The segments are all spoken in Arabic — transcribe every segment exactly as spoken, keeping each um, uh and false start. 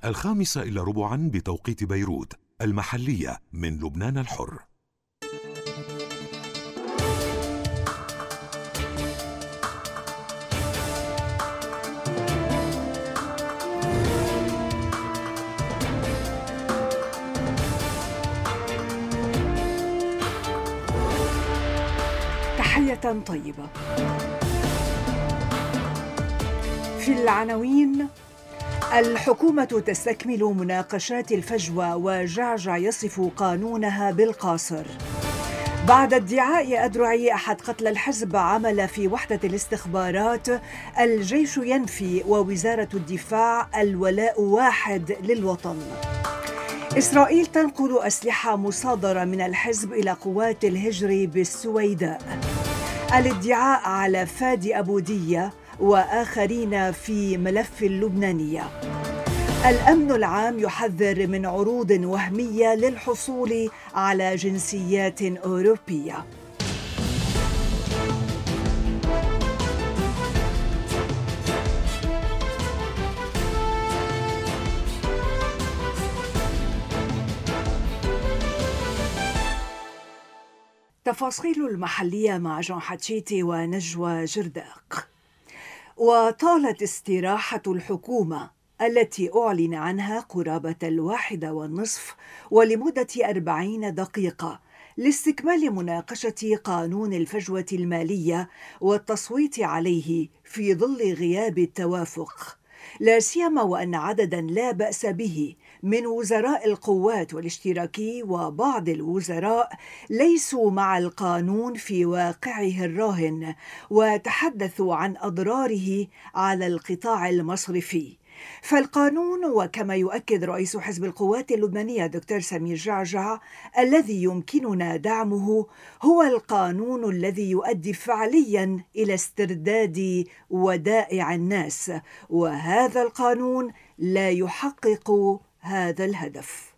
الخامسة إلى ربعا بتوقيت بيروت المحلية من لبنان الحر. تحية طيبة. في العناوين: الحكومة تستكمل مناقشات الفجوة وجعجع يصف قانونها بالقاصر. بعد ادعاء أدرعي أحد قتلى الحزب عمل في وحدة الاستخبارات، الجيش ينفي ووزارة الدفاع الولاء واحد للوطن. إسرائيل تنقل أسلحة مصادرة من الحزب إلى قوات الهجر بالسويداء. الادعاء على فادي أبو دية وآخرين في ملف اللبنانية. الأمن العام يحذر من عروض وهمية للحصول على جنسيات أوروبية. تفاصيل المحلية مع جون حتشيتي ونجوى جرداق. وطالت استراحة الحكومة التي أعلن عنها قرابة الواحدة والنصف ولمدة أربعين دقيقة لاستكمال مناقشة قانون الفجوة المالية والتصويت عليه في ظل غياب التوافق، لا سيما وأن عددا لا بأس به من وزراء القوات والاشتراكي وبعض الوزراء ليسوا مع القانون في واقعه الراهن، وتحدثوا عن أضراره على القطاع المصرفي. فالقانون، وكما يؤكد رئيس حزب القوات اللبنانية دكتور سمير جعجع الذي يمكننا دعمه، هو القانون الذي يؤدي فعليا إلى استرداد ودائع الناس، وهذا القانون لا يحقق هذا الهدف.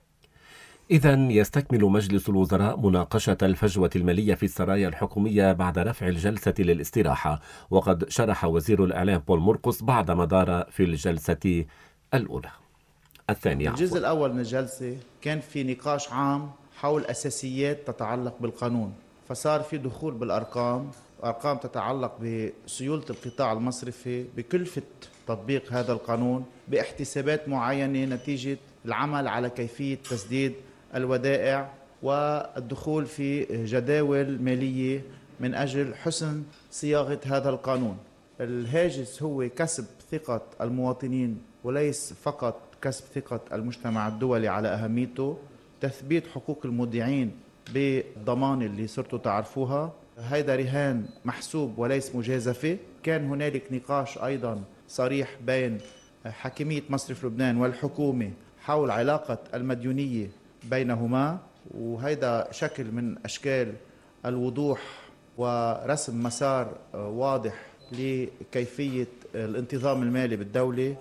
إذن يستكمل مجلس الوزراء مناقشة الفجوة المالية في السرايا الحكومية بعد رفع الجلسة للاستراحة، وقد شرح وزير الإعلام بول مرقس بعد ما دار في الجلسة الأولى الثانية. الجزء الأول من الجلسة كان في نقاش عام حول أساسيات تتعلق بالقانون، فصار في دخول بالأرقام، أرقام تتعلق بسيولة القطاع المصرفي، بكلفة تطبيق هذا القانون، باحتسابات معينة نتيجة العمل على كيفية تسديد الودائع، والدخول في جداول مالية من أجل حسن صياغة هذا القانون. الهاجس هو كسب ثقة المواطنين وليس فقط كسب ثقة المجتمع الدولي على أهميته، تثبيت حقوق المودعين بالضمان اللي صرتوا تعرفوها، هيدا رهان محسوب وليس مجازفة. كان هنالك نقاش أيضا صريح بين حاكمية مصرف لبنان والحكومة حول علاقة المديونية بينهما، وهيدا شكل من أشكال الوضوح ورسم مسار واضح لكيفية الانتظام المالي بالدولة.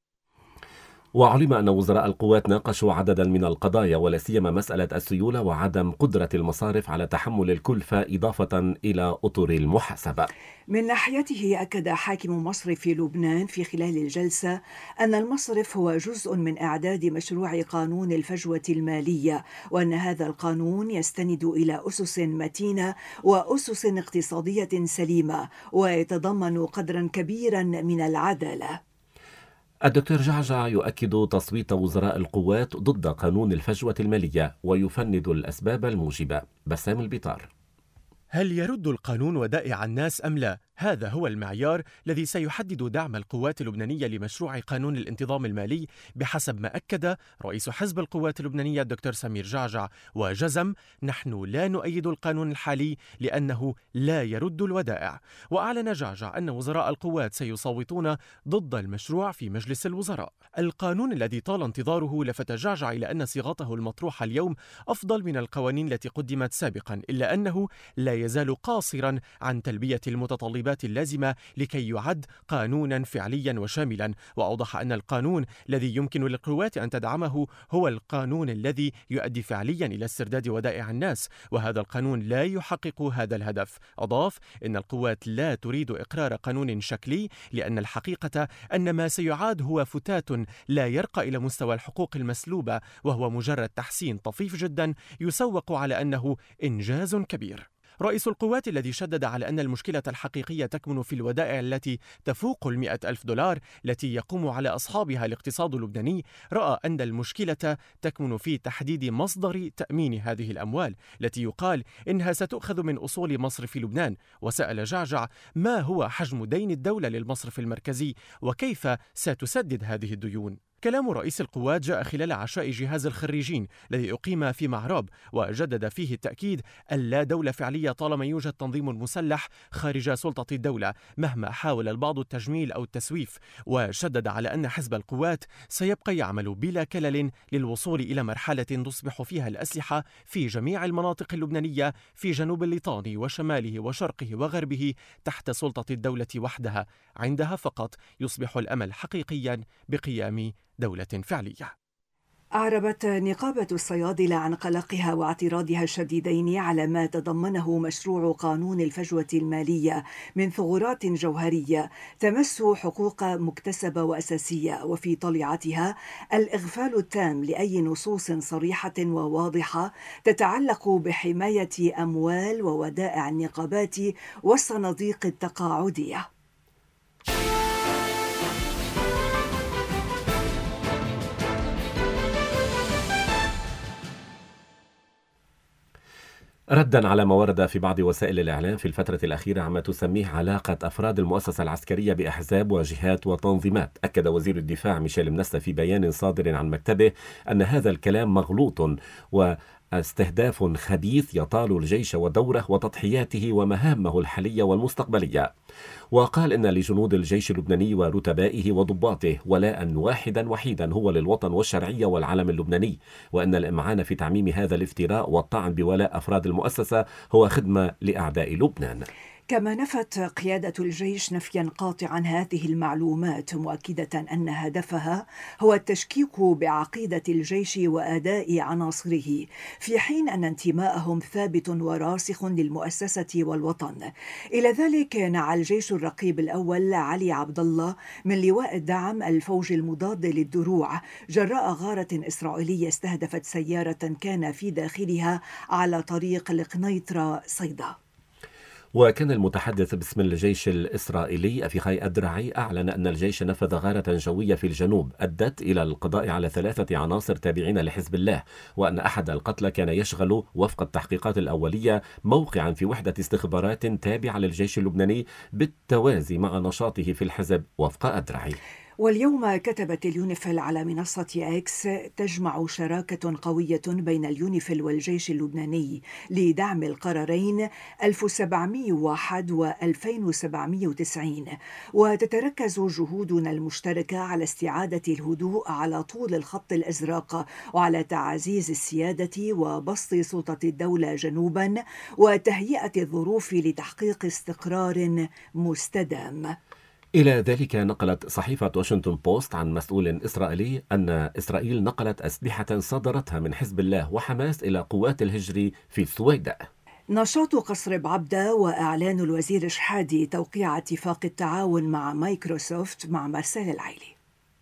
وعلم أن وزراء القوات ناقشوا عددا من القضايا، ولا سيما مسألة السيولة وعدم قدرة المصارف على تحمل الكلفة، إضافة إلى أطر المحاسبة. من ناحيته أكد حاكم مصرف لبنان في خلال الجلسة أن المصرف هو جزء من إعداد مشروع قانون الفجوة المالية، وأن هذا القانون يستند إلى أسس متينة وأسس اقتصادية سليمة، ويتضمن قدرا كبيرا من العدالة. الدكتور جعجع يؤكد تصويت وزراء القوات ضد قانون الفجوة المالية ويفند الأسباب الموجبة. بسام البطار: هل يرد القانون ودائع الناس أم لا؟ هذا هو المعيار الذي سيحدد دعم القوات اللبنانية لمشروع قانون الانتظام المالي، بحسب ما أكد رئيس حزب القوات اللبنانية الدكتور سمير جعجع، وجزم: نحن لا نؤيد القانون الحالي لأنه لا يرد الودائع. وأعلن جعجع أن وزراء القوات سيصوتون ضد المشروع في مجلس الوزراء. القانون الذي طال انتظاره لفت جعجع إلى أن صيغته المطروحة اليوم أفضل من القوانين التي قدمت سابقا، إلا أنه لا يزال قاصرا عن تلبية المتطلبات الترتيبات اللازمة لكي يعد قانونا فعليا وشاملا. وأوضح أن القانون الذي يمكن للقوات أن تدعمه هو القانون الذي يؤدي فعليا إلى استرداد ودائع الناس، وهذا القانون لا يحقق هذا الهدف. أضاف إن القوات لا تريد إقرار قانون شكلي، لأن الحقيقة أن ما سيعاد هو فتات لا يرقى إلى مستوى الحقوق المسلوبة، وهو مجرد تحسين طفيف جدا يسوق على أنه إنجاز كبير. رئيس القوات الذي شدد على أن المشكلة الحقيقية تكمن في الودائع التي تفوق المئة ألف دولار التي يقوم على أصحابها الاقتصاد اللبناني، رأى أن المشكلة تكمن في تحديد مصدر تأمين هذه الأموال التي يقال إنها ستؤخذ من أصول مصرف لبنان. وسأل جعجع ما هو حجم دين الدولة للمصرف المركزي وكيف ستسدد هذه الديون. كلام رئيس القوات جاء خلال عشاء جهاز الخريجين الذي أقيم في معراب، وجدد فيه التأكيد أن لا دولة فعلية طالما يوجد تنظيم مسلح خارج سلطة الدولة مهما حاول البعض التجميل أو التسويف. وشدد على أن حزب القوات سيبقى يعمل بلا كلل للوصول إلى مرحلة تصبح فيها الأسلحة في جميع المناطق اللبنانية في جنوب الليطاني وشماله وشرقه وغربه تحت سلطة الدولة وحدها. عندها فقط يصبح الأمل حقيقيا بقيام دولة فعلية. أعربت نقابة الصيادلة عن قلقها واعتراضها الشديدين على ما تضمنه مشروع قانون الفجوة المالية من ثغرات جوهرية تمس حقوق مكتسبة وأساسية، وفي طليعتها الإغفال التام لأي نصوص صريحة وواضحة تتعلق بحماية أموال وودائع النقابات والصناديق التقاعدية. ردا على ما ورد في بعض وسائل الإعلام في الفترة الأخيرة عما تسميه علاقة أفراد المؤسسة العسكرية بأحزاب وجهات وتنظيمات، أكد وزير الدفاع ميشيل منسة في بيان صادر عن مكتبه أن هذا الكلام مغلوط و استهداف خبيث يطال الجيش ودوره وتضحياته ومهامه الحالية والمستقبلية. وقال إن لجنود الجيش اللبناني ورتبائه وضباطه ولاء واحدا وحيدا هو للوطن والشرعية والعلم اللبناني، وأن الإمعان في تعميم هذا الافتراء والطعن بولاء أفراد المؤسسة هو خدمة لأعداء لبنان. كما نفت قيادة الجيش نفيا قاطعا هذه المعلومات، مؤكدة أن هدفها هو التشكيك بعقيدة الجيش وأداء عناصره، في حين أن انتماءهم ثابت وراسخ للمؤسسة والوطن. إلى ذلك نعى الجيش الرقيب الأول علي عبد الله من لواء الدعم الفوج المضاد للدروع جراء غارة إسرائيلية استهدفت سيارة كان في داخلها على طريق القنيطرة صيدا. وكان المتحدث باسم الجيش الإسرائيلي أفيخاي أدرعي أعلن أن الجيش نفذ غارة جوية في الجنوب أدت إلى القضاء على ثلاثة عناصر تابعين لحزب الله، وأن أحد القتلى كان يشغل وفق التحقيقات الأولية موقعا في وحدة استخبارات تابعة للجيش اللبناني بالتوازي مع نشاطه في الحزب وفق أدرعي. واليوم كتبت اليونيفيل على منصة إكس تجمع شراكة قوية بين اليونيفيل والجيش اللبناني لدعم القرارين ألف وسبعمئة وواحد وألفين وسبعمئة وتسعين، وتتركز جهودنا المشتركة على استعادة الهدوء على طول الخط الأزرق وعلى تعزيز السيادة وبسط سلطة الدولة جنوبا وتهيئة الظروف لتحقيق استقرار مستدام. إلى ذلك نقلت صحيفة واشنطن بوست عن مسؤول إسرائيلي أن إسرائيل نقلت أسلحة صادرتها من حزب الله وحماس إلى قوات الهجرة في السويداء. نشاط قصر بعبدة وإعلان الوزير شحادي توقيع اتفاق التعاون مع مايكروسوفت مع مارسيل العيلي.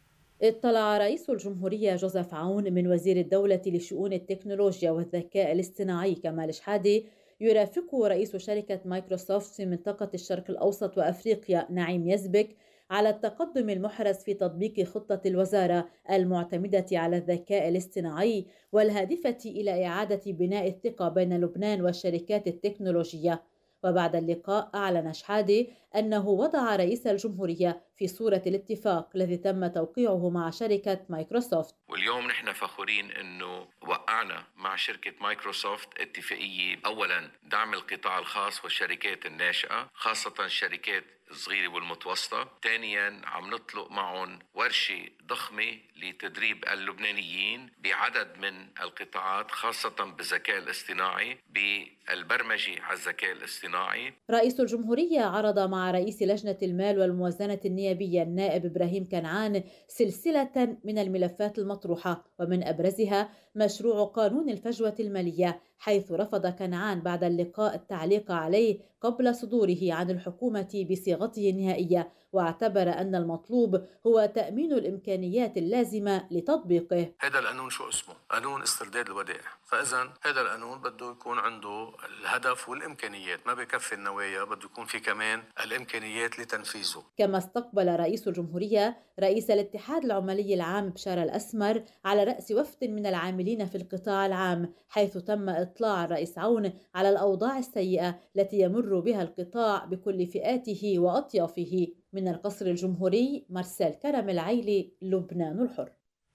اطلع رئيس الجمهورية جوزيف عون من وزير الدولة لشؤون التكنولوجيا والذكاء الاصطناعي كمال شحادي يرافقه رئيس شركة مايكروسوفت في منطقة الشرق الأوسط وأفريقيا نعيم يزبك على التقدم المحرز في تطبيق خطة الوزارة المعتمدة على الذكاء الاصطناعي والهادفة إلى إعادة بناء الثقة بين لبنان والشركات التكنولوجية. وبعد اللقاء أعلن شحادي أنه وضع رئيس الجمهورية في صورة الاتفاق الذي تم توقيعه مع شركة مايكروسوفت. واليوم نحن فخورين أنه وقعنا مع شركة مايكروسوفت اتفاقية، أولا دعم القطاع الخاص والشركات الناشئة خاصة شركات الصغيرة والمتوسطة. ثانيا عم نطلق معهم ورشة ضخمة لتدريب اللبنانيين بعدد من القطاعات، خاصة بالذكاء الاصطناعي، بالبرمجة على الذكاء الاصطناعي. رئيس الجمهورية عرض مع رئيس لجنة المال والموازنة النيابية النائب إبراهيم كنعان سلسلة من الملفات المطروحة، ومن أبرزها مشروع قانون الفجوة المالية، حيث رفض كنعان بعد اللقاء التعليق عليه قبل صدوره عن الحكومة بصيغته النهائية، واعتبر أن المطلوب هو تأمين الإمكانيات اللازمة لتطبيقه. هذا القانون شو اسمه؟ قانون استرداد الودائع، فإذا هذا القانون بده يكون عنده الهدف والإمكانيات، ما بكفي النوايا، بده يكون في كمان الإمكانيات لتنفيذه. كما استقبل رئيس الجمهورية رئيس الاتحاد العمالي العام بشار الأسمر على رأس وفد من العاملين في القطاع العام، حيث تم إطلاع الرئيس عون على الأوضاع السيئة التي يمر بها القطاع بكل فئاته وأطيافه. من القصر الجمهوري، مارسيل كرم العيلي، لبنان الحر.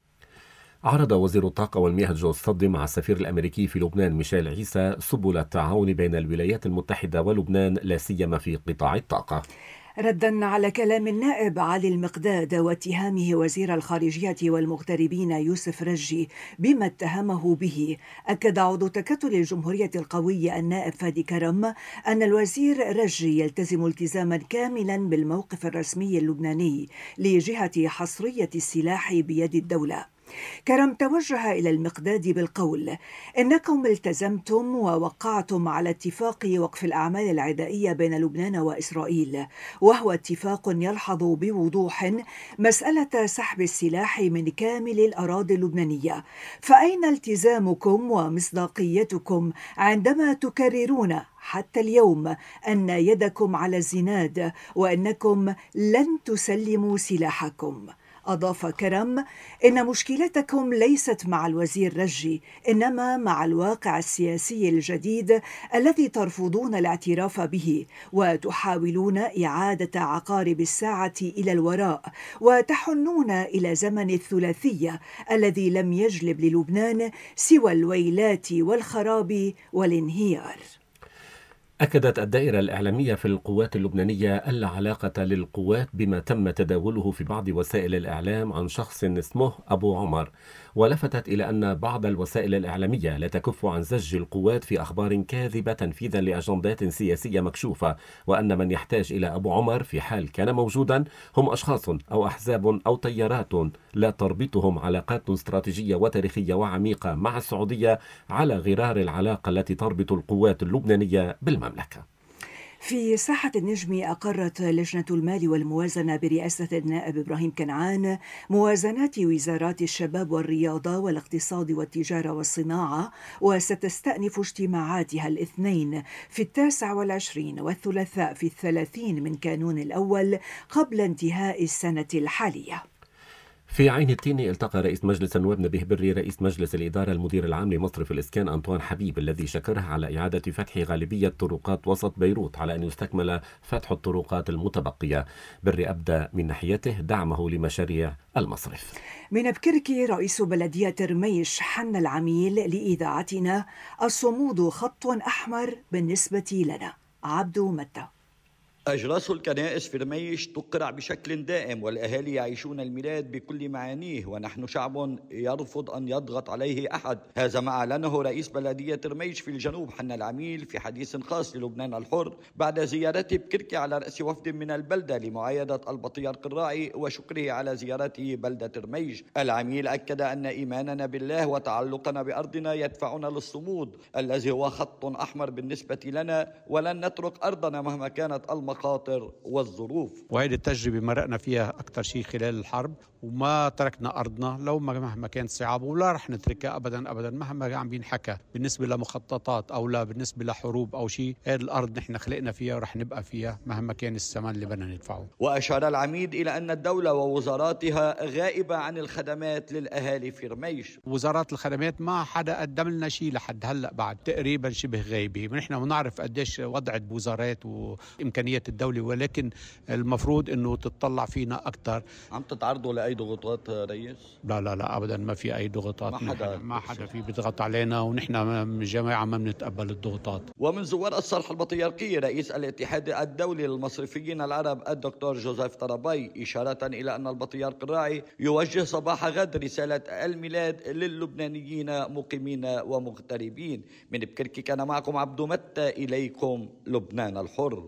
عرض وزير الطاقة والمياه جو الصدي مع السفير الأمريكي في لبنان ميشيل عيسى سبل التعاون بين الولايات المتحدة ولبنان، لا سيما في قطاع الطاقة. ردا على كلام النائب علي المقداد واتهامه وزير الخارجية والمغتربين يوسف رجي بما اتهمه به، أكد عضو تكتل الجمهورية القوي النائب فادي كرم أن الوزير رجي يلتزم التزاما كاملا بالموقف الرسمي اللبناني لجهة حصرية السلاح بيد الدولة. كرم توجه إلى المقداد بالقول: إنكم التزمتم ووقعتم على اتفاق وقف الأعمال العدائية بين لبنان وإسرائيل، وهو اتفاق يلحظ بوضوح مسألة سحب السلاح من كامل الأراضي اللبنانية، فأين التزامكم ومصداقيتكم عندما تكررون حتى اليوم أن يدكم على الزناد وأنكم لن تسلموا سلاحكم؟ أضاف كرم: إن مشكلتكم ليست مع الوزير رجي، إنما مع الواقع السياسي الجديد الذي ترفضون الاعتراف به، وتحاولون إعادة عقارب الساعة إلى الوراء، وتحنون إلى زمن الثلاثية الذي لم يجلب للبنان سوى الويلات والخراب والانهيار. أكدت الدائرة الإعلامية في القوات اللبنانية ألا علاقة للقوات بما تم تداوله في بعض وسائل الإعلام عن شخص اسمه أبو عمر، ولفتت إلى أن بعض الوسائل الإعلامية لا تكف عن زج القوات في أخبار كاذبة تنفيذا لأجندات سياسية مكشوفة، وأن من يحتاج إلى أبو عمر في حال كان موجودا هم أشخاص أو أحزاب أو تيارات لا تربطهم علاقات استراتيجية وتاريخية وعميقة مع السعودية، على غرار العلاقة التي تربط القوات اللبنانية بالمملكة. في ساحة النجم، أقرت لجنة المال والموازنة برئاسة النائب إبراهيم كنعان موازنات وزارات الشباب والرياضة والاقتصاد والتجارة والصناعة، وستستأنف اجتماعاتها الاثنين في التاسع والعشرين والثلاثاء في الثلاثين من كانون الأول قبل انتهاء السنة الحالية. في عين التين التقى رئيس مجلس النواب نبيه بري رئيس مجلس الإدارة المدير العام لمصرف الإسكان أنطوان حبيب، الذي شكره على إعادة فتح غالبية طرقات وسط بيروت على أن يستكمل فتح الطرقات المتبقية. بري أبدى من ناحيته دعمه لمشاريع المصرف. من بكركي، رئيس بلدية رميش حن العميل لإذاعتنا: الصمود خط أحمر بالنسبة لنا. عبدو متى. أجراس الكنائس في رميش تقرع بشكل دائم، والأهالي يعيشون الميلاد بكل معانيه، ونحن شعب يرفض أن يضغط عليه أحد. هذا ما أعلنه رئيس بلدية رميش في الجنوب حنا العميل في حديث خاص للبنان الحر بعد زيارته بكركي على رأس وفد من البلدة لمعايدة البطريرك الراعي وشكره على زيارته بلدة رميش. العميل أكد أن إيماننا بالله وتعلقنا بأرضنا يدفعنا للصمود الذي هو خط أحمر بالنسبة لنا، ولن نترك أرضنا مهما كانت المخاطر والظروف. وهذه التجربة مرقنا فيها أكثر شيء خلال الحرب، وما تركنا أرضنا لو مهما كانت صعاب، ولا رح نتركها أبدا أبدا مهما عم بينحكى بالنسبة لمخططات أو لا بالنسبة لحروب أو شيء. هذه الأرض نحن خلقنا فيها ورح نبقى فيها مهما كان الثمن اللي بدنا ندفعه. وأشار العميد إلى أن الدولة ووزاراتها غائبة عن الخدمات للأهالي في رميش. وزارات الخدمات ما حدا قدم لنا شيء لحد هلأ، بعد تقريبا شبه غايبة. نحن بنعرف قديش وضعت بوزارات وإمكانيات إمكانيات الدولة، ولكن المفروض أنه تتطلع فينا أكثر. عم تتعرضوا لأي ضغوطات رئيس؟ لا لا لا أبدا، ما في أي ضغوطات. ما حدا ما حدا في بيضغط علينا، ونحن من جماعة ما بنتقبل الضغوطات. ومن زوار الصرح البطريركي رئيس الاتحاد الدولي للمصرفيين العرب الدكتور جوزيف طرابي، إشارة إلى أن البطريرك الراعي يوجه صباح غد رسالة الميلاد للبنانيين مقيمين ومغتربين. من بكركي كان معكم عبد متى، إليكم لبنان الحر.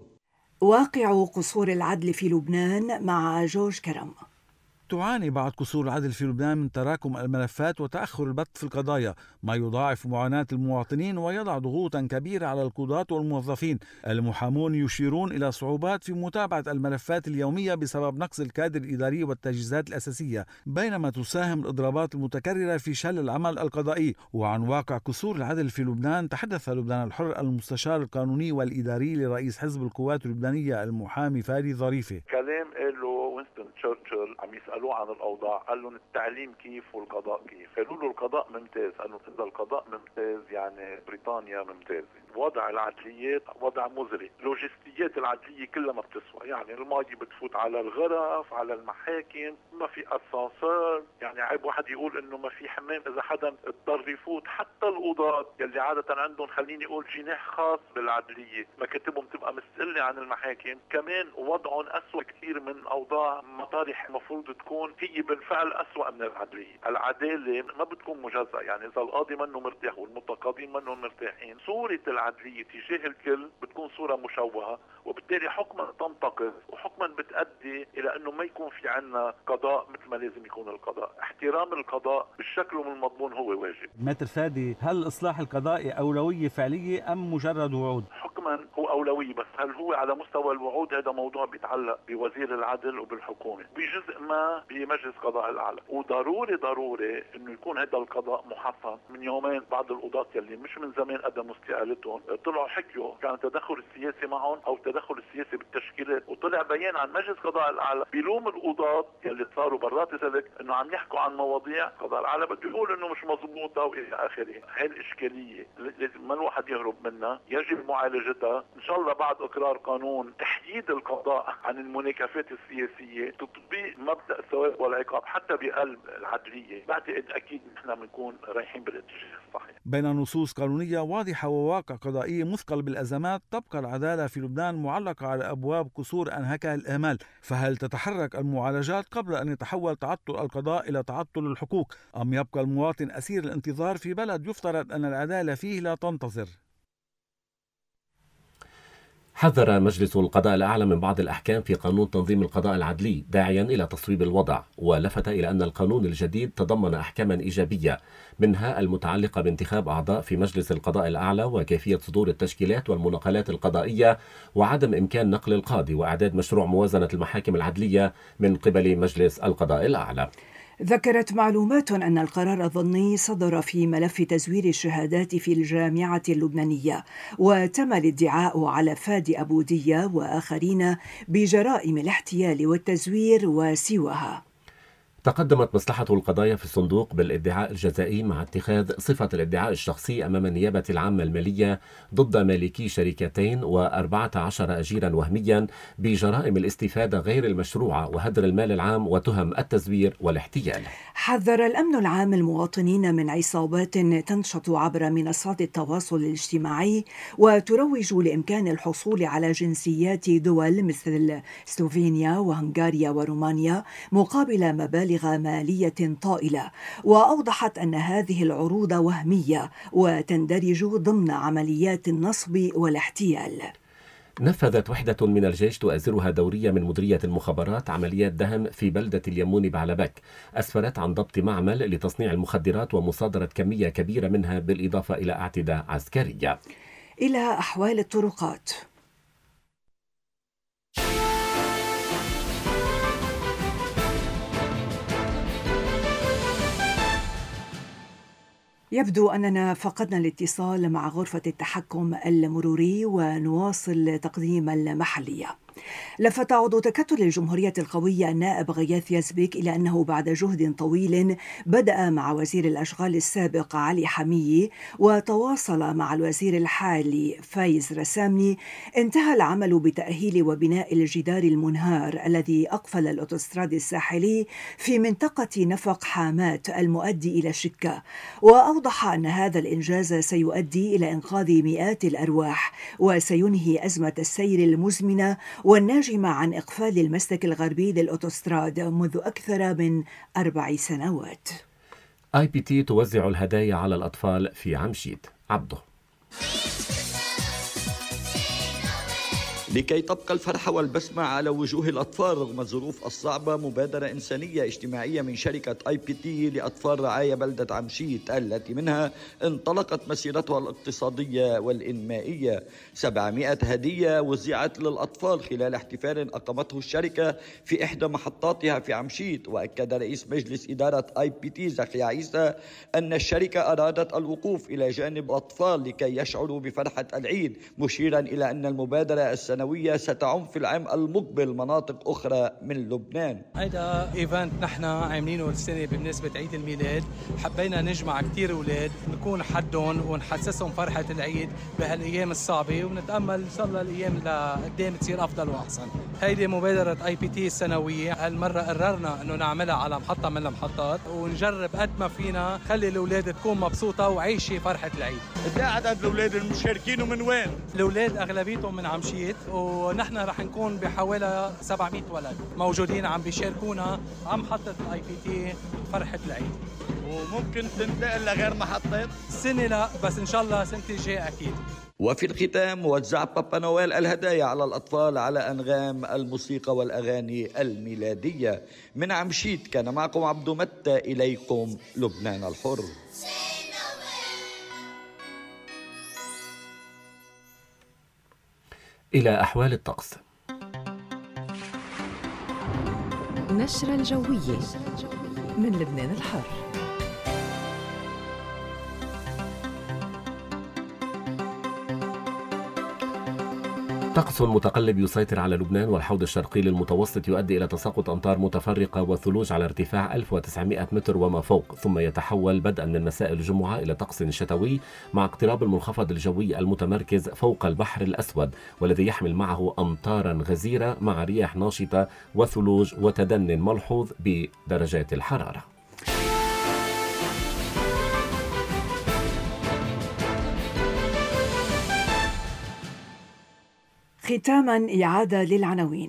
واقع قصور العدل في لبنان مع جورج كرم. تعاني بعض قصور العدل في لبنان من تراكم الملفات وتأخر البت في القضايا، ما يضاعف معاناة المواطنين ويضع ضغوطا كبيرة على القضاة والموظفين. المحامون يشيرون إلى صعوبات في متابعة الملفات اليومية بسبب نقص الكادر الإداري والتجهيزات الأساسية، بينما تساهم الإضرابات المتكررة في شل العمل القضائي. وعن واقع قصور العدل في لبنان تحدث لبنان الحر المستشار القانوني والإداري لرئيس حزب القوات اللبنانية المحامي فادي ظريفة. كلام قاله وينستون تشرشل، عم يسألوه عن الأوضاع، قال لهم التعليم كيف والقضاء كيف. قالوا له القضاء ممتاز، قال لهم إذا القضاء ممتاز يعني بريطانيا ممتازة. وضع العدليات وضع مزري، لوجستيات العدلية كلها ما بتسوى، يعني الماضي بتفوت على الغرف، على المحاكم، ما في اسانسير، يعني عيب واحد يقول انه ما في حمام اذا حدا اضطر يفوت. حتى القضاة يلي عادة عندهم خليني اقول جناح خاص بالعدلية، مكاتبهم تبقى مستقلة عن المحاكم، كمان وضعهم اسوأ كثير من اوضاع مطارح المفروض تكون هي بالفعل اسوأ من العدلية. العدالة ما بتكون مجزأة، يعني اذا القاضي منه مرتاح والمتقاضين منهم مرتاحين، صورة العدلية تجاه الكل بتكون صورة مشوهة، وبالتالي حكما تنتقص وحكما بتؤدي الى انه ما يكون في عنا قضاء مثل ما لازم يكون القضاء. احترام القضاء بالشكل والمضمون هو واجب. ماتر فادي، هل الاصلاح القضائي اولوية فعلية ام مجرد وعود؟ حكما هو اولوية، بس هل هو على مستوى الوعود؟ هذا موضوع بيتعلق بوزير العدل وبالحكومة، بجزء ما بمجلس قضاء الاعلى. وضروري ضروري انه يكون هذا القضاء محصن. من يومين بعض القضاة يلي مش من زمان قدموا استقالتهم طلعوا حكيوا كان التدخل السياسي معهم او التدخل السياسي بالتشكيلات، وطلع بيان عن مجلس قضاء الاعلى بيلوم القضاة يلي صاروا برات ذلك انه عم يحكوا عن مواضيع قضاء الاعلى بده يقول انه مش مضبوطه والى اخره. هاي الاشكاليه لازم ما الواحد يهرب منها، يجب معالجتها. ان شاء الله بعد اقرار قانون تحييد القضاء عن المناكفات السياسيه، تطبيق مبدا الثواب والعقاب حتى بقلب العدليه، بعتقد اكيد نحن بنكون رايحين بالاتجاه الصحيح. بين نصوص قانونيه واضحه وواقع قضائي مثقل بالازمات، تبقى العداله في لبنان معلقه على ابواب قصور انهكها الامال. فهل تتحرك المعالجات قبل ان يتحول تعطل القضاء الى تعطل الحقوق، ام يبقى المواطن اسير الانتظار في بلد يفترض ان العداله فيه لا تنتظر؟ حذر مجلس القضاء الأعلى من بعض الأحكام في قانون تنظيم القضاء العدلي داعيا إلى تصويب الوضع، ولفت إلى أن القانون الجديد تضمن أحكاما إيجابية، منها المتعلقة بانتخاب أعضاء في مجلس القضاء الأعلى وكيفية صدور التشكيلات والمناقلات القضائية، وعدم إمكان نقل القاضي، وإعداد مشروع موازنة المحاكم العدلية من قبل مجلس القضاء الأعلى. ذكرت معلومات أن القرار الظني صدر في ملف تزوير الشهادات في الجامعة اللبنانية، وتم الادعاء على فادي أبو دية وآخرين بجرائم الاحتيال والتزوير وسواها. تقدمت مصلحة القضايا في الصندوق بالادعاء الجزائي مع اتخاذ صفة الادعاء الشخصي أمام النيابة العامة المالية ضد مالكي شركتين وأربعة عشر أجيرا وهميا بجرائم الاستفادة غير المشروعة وهدر المال العام وتهم التزوير والاحتيال. حذر الأمن العام المواطنين من عصابات تنشط عبر منصات التواصل الاجتماعي وتروج لإمكان الحصول على جنسيات دول مثل سلوفينيا وهنغاريا ورومانيا مقابل مبالغ مالية طائلة، وأوضحت أن هذه العروض وهمية وتندرج ضمن عمليات النصب والاحتيال. نفذت وحدة من الجيش تؤازرها دورية من مديرية المخابرات عمليات دهم في بلدة اليمون بعلبك، أسفرت عن ضبط معمل لتصنيع المخدرات ومصادرة كمية كبيرة منها بالإضافة إلى اعتداء عسكرية. إلى أحوال الطرقات. يبدو أننا فقدنا الاتصال مع غرفة التحكم المروري ونواصل تقديم المحلية. لفت عضو تكتل الجمهورية القوية النائب غياث يزبك إلى أنه بعد جهد طويل بدأ مع وزير الأشغال السابق علي حمية وتواصل مع الوزير الحالي فايز رسامي، انتهى العمل بتأهيل وبناء الجدار المنهار الذي أقفل الأوتوستراد الساحلي في منطقة نفق حامات المؤدي إلى شكة. وأوضح أن هذا الإنجاز سيؤدي إلى إنقاذ مئات الأرواح وسينهي أزمة السير المزمنة والناجمة عن إقفال المسلك الغربي للأوتوستراد منذ أكثر من أربع سنوات. آي بي تي توزع الهدايا على الأطفال في عمشيد. عبده. لكي تبقى الفرحة والبسمة على وجوه الأطفال رغم الظروف الصعبة، مبادرة إنسانية اجتماعية من شركة آي بي تي لأطفال رعاية بلدة عمشيت التي منها انطلقت مسيرتها الاقتصادية والإنمائية. سبعمائة هدية وزعت للأطفال خلال احتفال أقامته الشركة في إحدى محطاتها في عمشيت. وأكد رئيس مجلس إدارة آي بي تي زكريا عيسى أن الشركة أرادت الوقوف إلى جانب الأطفال لكي يشعروا بفرحة العيد، مشيرا إلى أن المبادرة السنوية ستعم في العام المقبل مناطق أخرى من لبنان. هذا إيفنت نحن عاملينه السنة بمناسبة عيد الميلاد، حبينا نجمع كتير أولاد نكون حدهم ونحسسهم فرحة العيد بهالأيام الصعبة، ونتأمل إن شاء الله الأيام لقدام تصير أفضل وأحسن. هيدي مبادرة آي بي تي السنوية، هالمرة قررنا إنه نعملها على محطة من المحطات ونجرب قد ما فينا خلي الأولاد تكون مبسوطة وعيشة فرحة العيد. قد ايه عدد الأولاد المشاركين ومن وين؟ الأولاد أغلبيتهم من عمشيت، ونحن رح نكون بحوالي سبعمائة ولد موجودين عم بيشاركونا عم محطة الاي بي تي فرحة العيد. وممكن تنتقل لغير محطات؟ السنة لا، بس إن شاء الله سنة الجاي أكيد. وفي الختام وزع بابا نويل الهدايا على الأطفال على أنغام الموسيقى والأغاني الميلادية. من عمشيت كان معكم عبدو متى، إليكم لبنان الحر. إلى أحوال الطقس. نشرة الجوية من لبنان الحر. طقس متقلب يسيطر على لبنان والحوض الشرقي للمتوسط، يؤدي إلى تساقط أمطار متفرقة وثلوج على ارتفاع ألف وتسعمائة متر وما فوق، ثم يتحول بدءا من مساء الجمعة إلى طقس شتوي مع اقتراب المنخفض الجوي المتمركز فوق البحر الأسود، والذي يحمل معه أمطارا غزيرة مع رياح ناشطة وثلوج وتدن ملحوظ بدرجات الحرارة. ختاما إعادة للعناوين.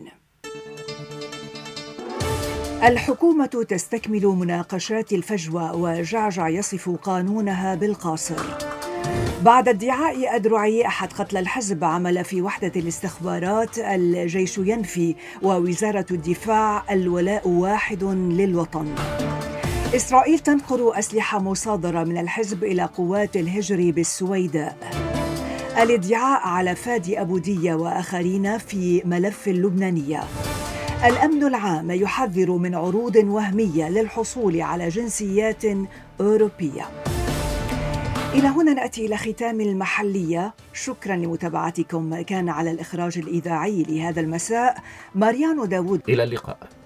الحكومة تستكمل مناقشات الفجوة وجعجع يصف قانونها بالقاصر. بعد ادعاء أدرعي أحد قتلى الحزب عمل في وحدة الاستخبارات، الجيش ينفي ووزارة الدفاع الولاء واحد للوطن. إسرائيل تنقل أسلحة مصادرة من الحزب إلى قوات الهجر بالسويداء. الادعاء على فادي أبو دية وآخرين في ملف اللبنانية. الأمن العام يحذر من عروض وهمية للحصول على جنسيات أوروبية. إلى هنا نأتي إلى ختام المحلية. شكرا لمتابعتكم. كان على الإخراج الإذاعي لهذا المساء ماريانو داوود. إلى اللقاء.